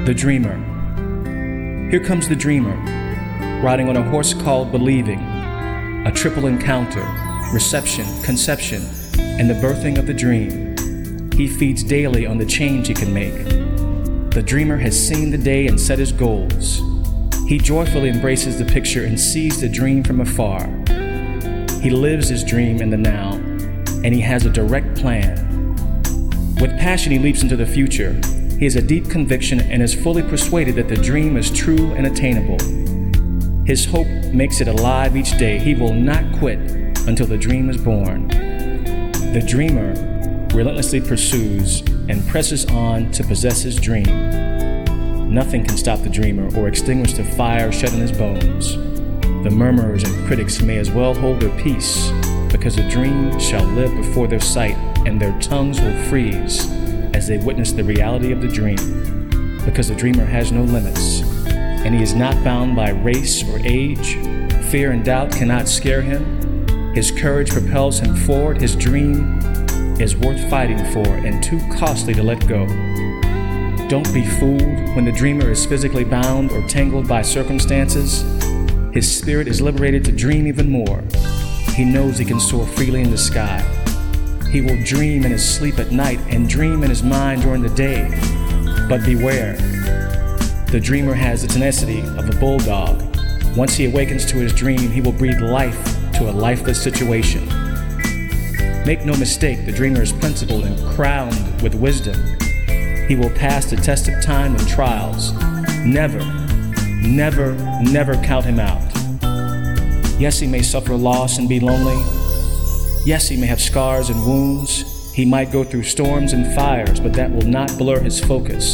The dreamer. Here comes the dreamer, riding on a horse called believing, a triple encounter, reception, conception, and the birthing of the dream. He feeds daily on the change he can make. The dreamer has seen the day and set his goals. He joyfully embraces the picture and sees the dream from afar. He lives his dream in the now, and he has a direct plan. With passion, he leaps into the future. He has a deep conviction and is fully persuaded that the dream is true and attainable. His hope makes it alive each day. He will not quit until the dream is born. The dreamer relentlessly pursues and presses on to possess his dream. Nothing can stop the dreamer or extinguish the fire shut in his bones. The murmurers and critics may as well hold their peace, because the dream shall live before their sight, and their tongues will freeze as they witness the reality of the dream, because the dreamer has no limits, and he is not bound by race or age. Fear and doubt cannot scare him. His courage propels him forward. His dream is worth fighting for and too costly to let go. Don't be fooled when the dreamer is physically bound or tangled by circumstances. His spirit is liberated to dream even more. He knows he can soar freely in the sky. He will dream in his sleep at night and dream in his mind during the day. But beware, the dreamer has the tenacity of a bulldog. Once he awakens to his dream, he will breathe life to a lifeless situation. Make no mistake, the dreamer is principled and crowned with wisdom. He will pass the test of time and trials. Never, never, never count him out. Yes, he may suffer loss and be lonely. Yes, he may have scars and wounds. He might go through storms and fires, but that will not blur his focus.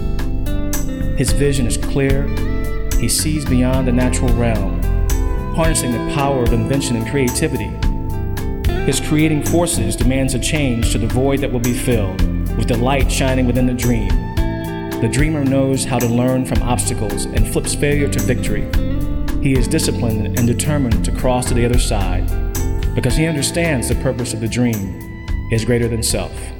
His vision is clear. He sees beyond the natural realm, harnessing the power of invention and creativity. His creating forces demands a change to the void that will be filled with the light shining within the dream. The dreamer knows how to learn from obstacles and flips failure to victory. He is disciplined and determined to cross to the other side, because he understands the purpose of the dream is greater than self.